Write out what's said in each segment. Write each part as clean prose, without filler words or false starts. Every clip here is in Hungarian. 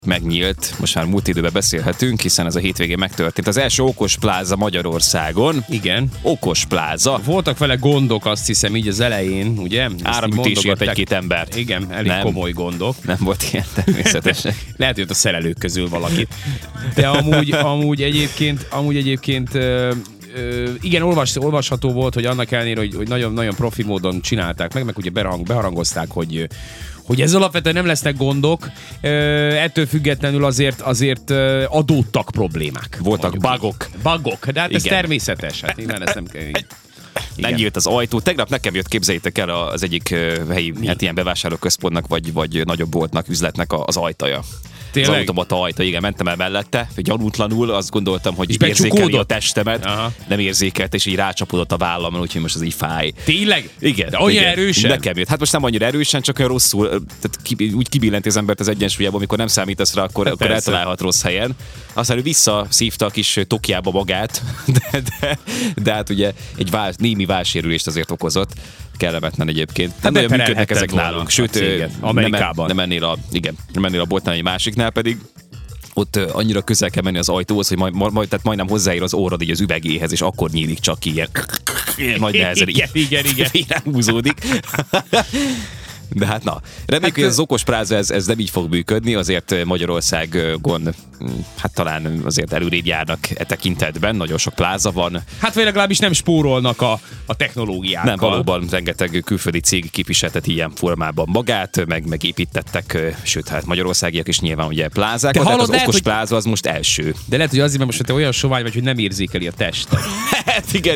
megnyílt, most már múlt időben beszélhetünk, hiszen ez a hétvégén megtörtént. Az első okos pláza Magyarországon. Igen. Okos pláza. Voltak vele gondok, azt hiszem így az elején, ugye? Áramütésért egy-két embert. Igen, elég komoly gondok. Nem volt ilyen természetesen. Lehet, hogy ott a szerelők közül valakit. De amúgy egyébként igen, olvasható volt, hogy annak ellenére, hogy nagyon profi módon csinálták meg ugye beharangozták, hogy ez alapvetően nem lesznek gondok, ettől függetlenül azért adódtak problémák. Voltak bugok. De hát ez természetes. Hát nyilván ezt nem kell. Nem nyílt az ajtó. Tegnap nekem jött, képzeljétek el, az egyik helyi ilyen bevásárlóközpontnak vagy nagyobb boltnak, üzletnek az ajtaja. Tényleg? Az automata ajta, igen, mentem el mellette, gyanútlanul, azt gondoltam, hogy érzékeli a testemet, nem érzékelt, és így rácsapódott a vállamon, úgyhogy most az így fáj. Tényleg? Igen. De annyira erősen? Nekem jött. Hát most nem annyira erősen, csak olyan rosszul, tehát úgy kibillenti az embert az egyensúlyába, amikor nem számítasz rá, akkor eltalálhat rossz helyen. Aztán ő visszaszívta a kis tokjába magát, de hát ugye egy némi válsérülést azért okozott. Kellemetlen egyébként. Nem nagyon működnek ezek nálunk. Sőt, Amerikában. Nem ennél a boltnál, egy másiknál pedig ott annyira közel kell menni az ajtóhoz, hogy tehát majdnem hozzáér az órad így az üvegéhez, és akkor nyílik csak ki ilyen nagy nehezen. Igen. Húzódik. De hát na, reméljük, hogy az okos pláza ez nem így fog működni, azért Magyarországon hát talán azért előrébb járnak e tekintetben, nagyon sok pláza van. Hát vagy legalábbis nem spórolnak a technológiákkal. Nem, valóban rengeteg külföldi cég képviselteti ilyen formában magát, meg építettek, sőt, hát magyarországiak is nyilván ugye plázákat, tehát az okos pláza az most első. De lehet, hogy azért, mert most te olyan sovány vagy, hogy nem érzékeli a testet. Hát igen.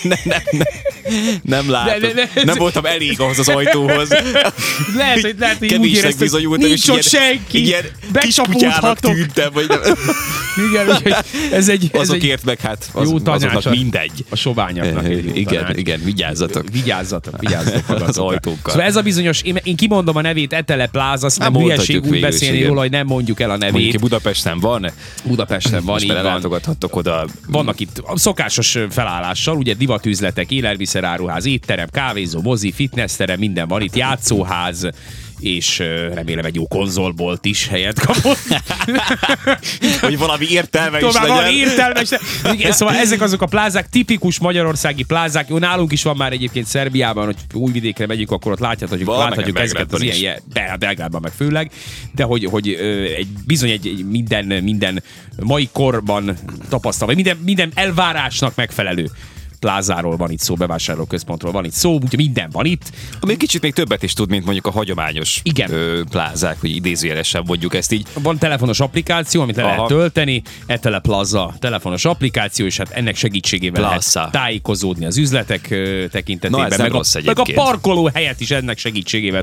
Nem látom. Nem voltam elég ahhoz az ajtóhoz. Lehet, hogy úgy éreztem, nincs ott senki, becsapódhatok. Igen, ez egy... Azokért meg hát azoknak mindegy. A soványaknak egy Igen, vigyázzatok. Vigyázzatok az ajtókkal. Szóval ez a bizonyos, én kimondom a nevét, Etele Plaza, azt nem hülyeség úgy beszélni róla, hogy nem mondjuk el a nevét. Mondjuk Budapesten van, így van. Látogathattok oda. Vannak itt szokásos felállással, ugye divatüzletek, élelmiszeráruház, étterem, kávézó, mozi, fitnessterem, minden van itt, játszóház, és remélem egy jó konzolbolt is helyet kapott. Hogy valami értelme is legyen. Valami értelmes. Igen, szóval ezek azok a plázák, tipikus magyarországi plázák. Jó, nálunk is van már egyébként Szerbiában, hogy Újvidékre megyünk, akkor ott láthatjuk ezeket az ilyen, Belgrádban meg főleg, de hogy egy minden mai korban tapasztal, vagy minden elvárásnak megfelelő plázáról van itt szó, bevásárlóközpontról van itt szó, úgyhogy minden van itt. Ami kicsit még többet is tud, mint mondjuk a hagyományos plázák, hogy idézőjelesen mondjuk ezt így. Van telefonos applikáció, amit le lehet tölteni, Etele Plaza telefonos applikáció, és hát ennek segítségével lehet tájékozódni az üzletek tekintetében. Na, meg a parkoló helyet is ennek segítségével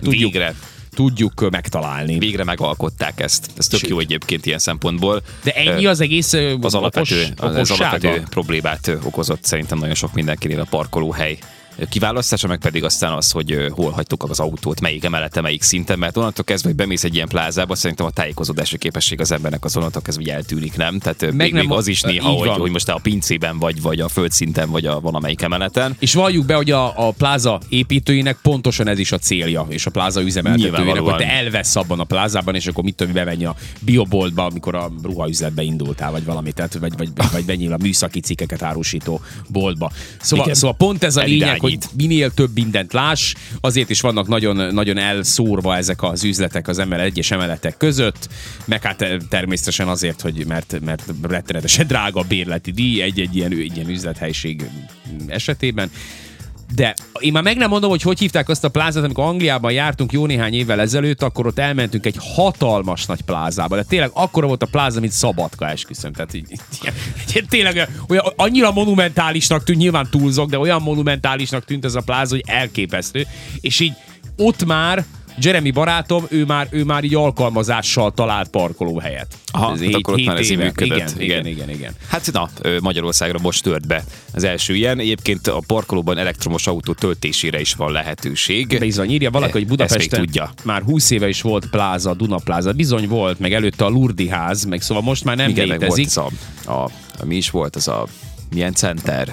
tudjuk megtalálni. Végre megalkották ezt. Ez tök jó egyébként ilyen szempontból. De ennyi az egész az alapvető problémát okozott szerintem nagyon sok mindenkinél a parkolóhely kiválasztása, meg pedig aztán az, hogy hol hagytuk az autót, melyik emelete, melyik szinten, mert onnantól kezdve, hogy bemész egy ilyen plázába, szerintem a tájékozódási képesség az embernek az onnantól kezdve, hogy eltűnik, nem? Tehát még az is néha, hogy most te a pincében vagy a földszinten, vagy a valamelyik emeleten. És valljuk be, hogy a pláza építőinek pontosan ez is a célja, és a pláza üzemeltetőjének, hogy te elvesz abban a plázában, és akkor mit tudom, bevenni a bioboltba, amikor a ruhaüzletbe indultál, vagy valamit, tehát, vagy benyíl a műszaki cikkeket árusító boltba. Szóval pont ez a lényeg, hogy minél több mindent láss, azért is vannak nagyon elszórva ezek az üzletek az egyes emeletek között, meg hát természetesen azért, hogy mert rettenetesen drága a bérleti díj egy ilyen üzlethelység esetében. De én már meg nem mondom, hogy hívták azt a plázát, amikor Angliában jártunk jó néhány évvel ezelőtt, akkor ott elmentünk egy hatalmas nagy plázába, de tényleg akkora volt a pláza, mint Szabadka, esküszöm. Tehát tényleg olyan, annyira monumentálisnak tűnt, nyilván túlzok, de olyan monumentálisnak tűnt ez a pláza, hogy elképesztő. És így ott már Jeremy barátom, ő már így alkalmazással talált parkolóhelyet. Aha, hát akkor ott már ez így működött. Igen. Hát na, Magyarországra most tört be az első ilyen. Egyébként a parkolóban elektromos autó töltésére is van lehetőség. Bizony, írja valaki, hogy Budapesten már 20 éve is volt pláza, Duna pláza. Bizony volt, meg előtte a Lurdi ház, meg szóval most már nem létezik. Mi is volt az a milyen center?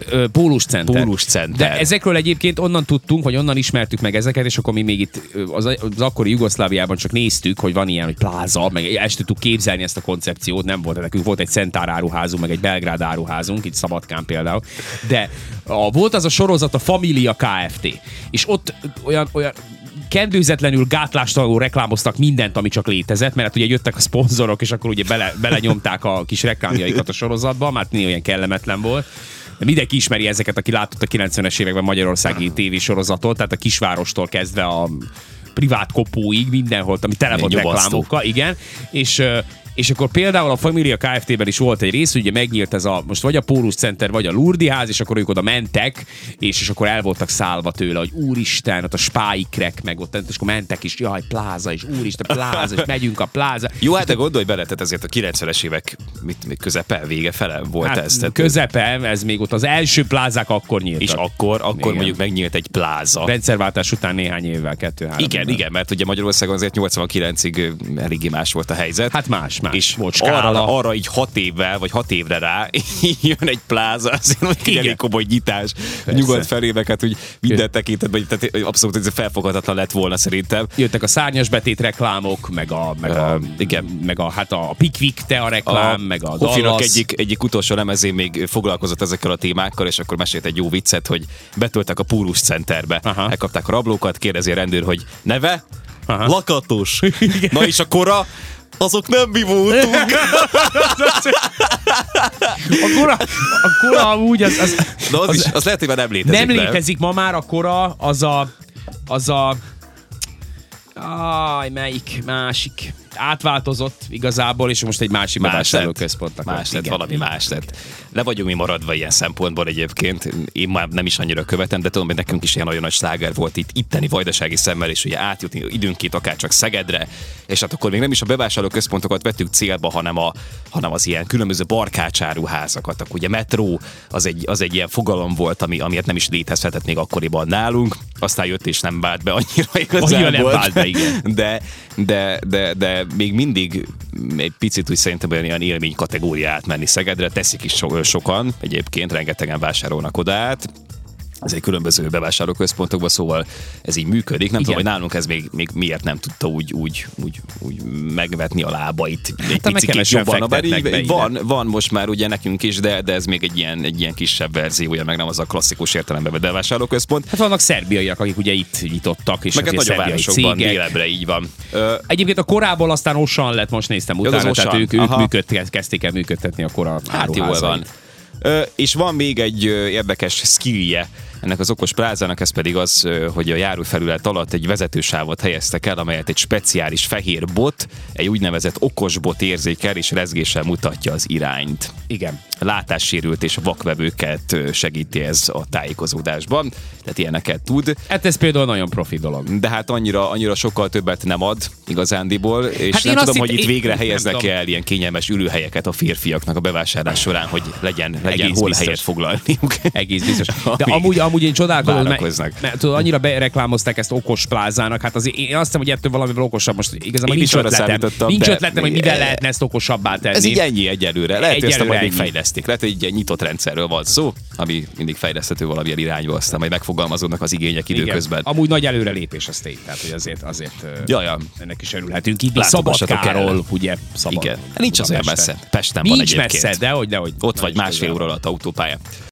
Pólus Center. Pólus Center. De ezekről egyébként onnan tudtunk, vagy onnan ismertük meg ezeket, és akkor mi még itt az akkori Jugoszláviában csak néztük, hogy van ilyen, hogy pláza, meg el tudtuk képzelni ezt a koncepciót, nem volt, nekünk volt egy Szentár áruházunk, meg egy Belgrád áruházunk, itt Szabadkán például, de volt az a sorozat, a Família Kft. És ott olyan kendőzetlenül, gátlástalanul reklámoztak mindent, ami csak létezett, mert hát ugye jöttek a szponzorok, és akkor ugye belenyomták a kis reklámjaikat a sorozatba, már néha olyan kellemetlen volt. De mindenki ismeri ezeket, aki látott a 90-es években magyarországi tévésorozatot, tehát a kisvárostól kezdve a privát kopóig, mindenhol, ami tele volt reklámokkal, igen. És akkor például a Família Kft-ben is volt egy rész, ugye megnyílt ez most vagy a Pólus Center, vagy a Lurdi ház, és akkor ők oda mentek, és akkor el voltak szállva tőle, hogy úristen, ott a spáikrek, meg ott, és akkor mentek is, jaj, pláza, és úristen, pláza, és megyünk a pláza. Jó, hát de gondolj bele, tehát ezért a 90-es évek közepe, vége fele volt hát, ez. Tehát közepe, ez még ott az első plázák akkor nyíltak. És akkor mondjuk megnyílt egy pláza. Rendszerváltás után néhány évvel, 2-3. Igen, mert ugye Magyarországon azért 89-ig eléggé más volt a helyzet. Hát más. És arra így 6 évvel, vagy 6 évre rá jön egy pláza, azért egy elég komoly nyitás. Persze. Nyugat felébe, hát úgy minden tekintetben, tehát abszolút ez felfoghatatlan lett volna szerintem. Jöttek a szárnyas betét reklámok, meg a Pickwick tea reklám, meg a Dallas. Egyik utolsó lemezén még foglalkozott ezekkel a témákkal, és akkor mesélt egy jó viccet, hogy betöltek a Pólus Centerbe. Elkapták a rablókat, kérdezi a rendőr, hogy neve? Lakatos. Na és a kora? Azok nem mi voltunk. A kora amúgy az lehet, hogy már nem létezik. Nem létezik ma már a kora, az a melyik másik átváltozott igazából, és most egy másik bevásárlóközpontnak. Más lett, valami más lett. Le vagyunk mi maradva ilyen szempontból egyébként. Én már nem is annyira követem, de tudom, hogy nekünk is ilyen nagyon nagy sláger volt itteni vajdasági szemmel, és ugye átjutni időnként akár csak Szegedre, és hát akkor még nem is a bevásárlóközpontokat vettük célba, hanem az ilyen különböző barkácsáruházakat. Akkor ugye metró az egy ilyen fogalom volt, amiért nem is létezhetett még akkoriban nálunk. Aztán jött és nem vált be annyira igazából. De még mindig egy picit úgy szerintem olyan élmény kategóriát menni Szegedre, teszik is sokan, egyébként rengetegen vásárolnak oda át. Ez egy különböző bevásárlóközpontokban, szóval ez így működik. Nem tudom, hogy nálunk ez még miért nem tudta úgy megvetni a lábait. Egy picit jobban. Van most már ugye nekünk is, de ez még egy ilyen kisebb verziója, meg nem az a klasszikus értelemben vett bevásárlóközpont. Hát vannak szerbiaiak, akik ugye itt nyitottak, és meg egy nagyobb városokban, délebbre így van. Egyébként a korából aztán Osan lett, most néztem utána, tehát ők kezdték el működtetni a kora áruházait. És van még egy érdekes skillje ennek az okos plázának, ez pedig az, hogy a járófelület alatt egy vezetősávot helyeztek el, amelyet egy speciális fehér bot, egy úgynevezett okos bot érzékel és rezgéssel mutatja az irányt. Igen. Látássérült és vakvevőket segíti ez a tájékozódásban, tehát ilyeneket tud. Hát ez például nagyon profi dolog. De hát annyira sokkal többet nem ad igazándiból, és hát nem tudom, hogy itt végre helyeznek el ilyen kényelmes ülőhelyeket a férfiaknak a bevásárlás során, hogy legyen hol helyet foglalniuk. Egész biztos. De amúgy én csodálkozom, mert tudod, annyira bereklámozták ezt okos plázának, hát azért én azt hiszem, hogy ettől valamivel okosabb, most igazából nincs ötletem, hogy mivel lehetne ezt okosabbá tenni. Ez így ennyi egyelőre. Lehet, hogy ezt majd még fejlesztik. Lehet, hogy egy ilyen nyitott rendszerről van szó, ami mindig fejleszthető valamilyen irányba, aztán majd megfogalmazódnak az igények időközben. Amúgy nagy előrelépés az tény, tehát hogy azért ennek is örülhetünk. Itt Szabadkáról, ugye Igen. Nincs az olyan messze. Pesten van egyébként. Nincs messze, dehogy. Ott vagy másfél óra alatt autópályán.